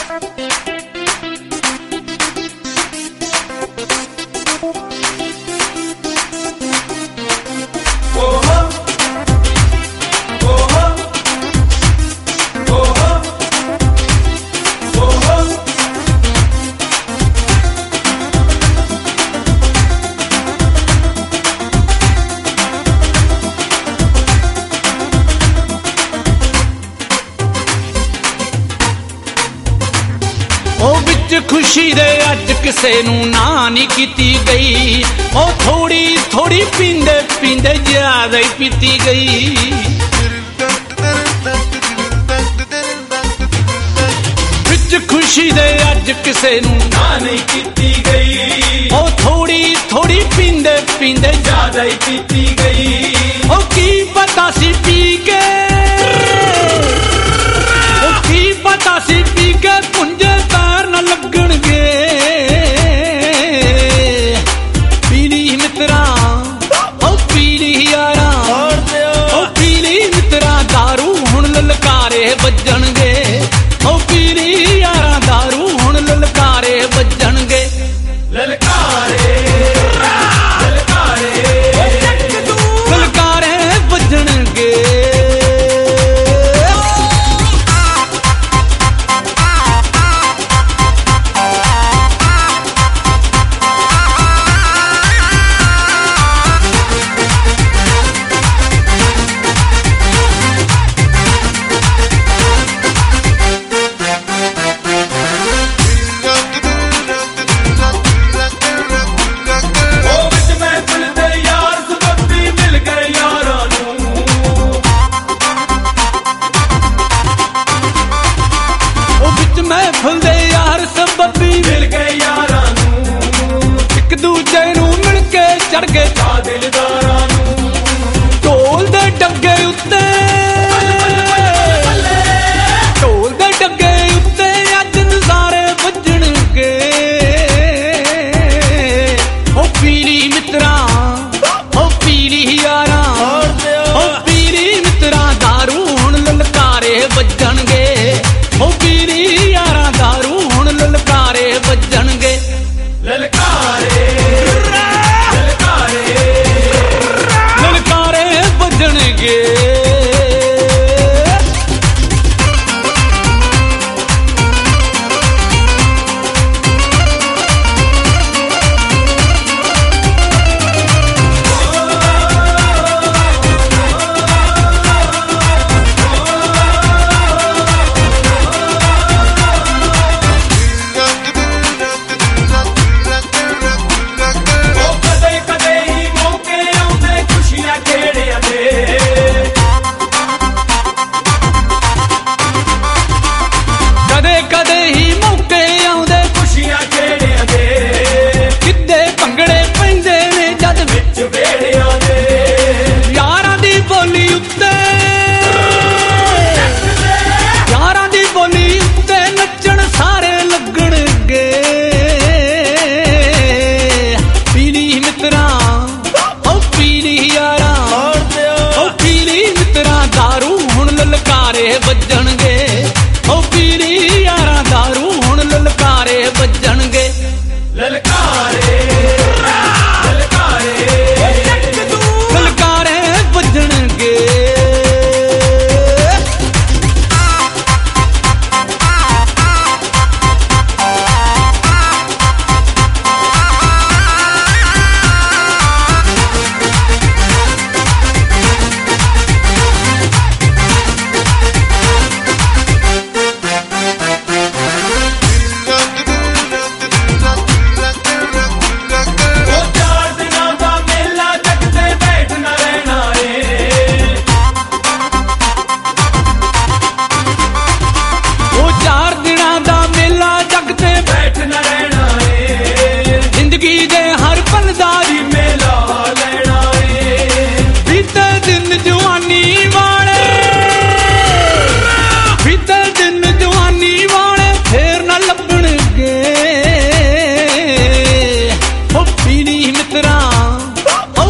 खुशी दे अज किसे नू ना नहीं कीती गई, ओ थोड़ी थोड़ी पींदे पींदे ज्यादा ही पीती गई। विच खुशी दे अज किसे नू ना नहीं कीती गई, ओ थोड़ी थोड़ी पींदे पींदे ज्यादा ही पीती गई। ओ की पता सी पी के, ओ की पता सी पी के पुंजे पैर न लगन गे। पीली मित्रा ओ पीली यारा, ओ पीली मित्रा दारू हुण ललकारे बजन गे। ओ पीली यारा दारू हुण ललकारे बजन गे। ललकारे ललकारे ललकारे बजन गे। फुलदे यार सबबी मिल गए यारां नू, एक दूजे नू मिल के चढ़ गए चा दिलदारां नू। ढोल दे डगे उत्ते, ढोल दे डगे उत्ते अज नज़ारे बजन गे। ओ पीली मित्रा ओ पीली यारा, ओ पीली मित्रा दारू हुण ललकारे बजन गे। ओ पीली दारू हुण ललकारे बजन गे। ललकारे ललकारे ललकारे बजन गे। बजन गे ओ पीली यारा दारू हुण ललकारे बजन गे। ललकारे ललकारे ललकारे बजन गे।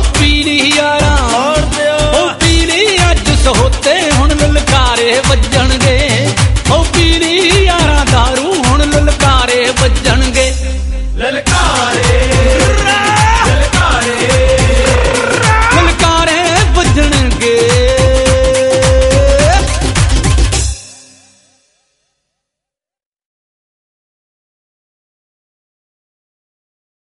होते हुण ललकारे बजन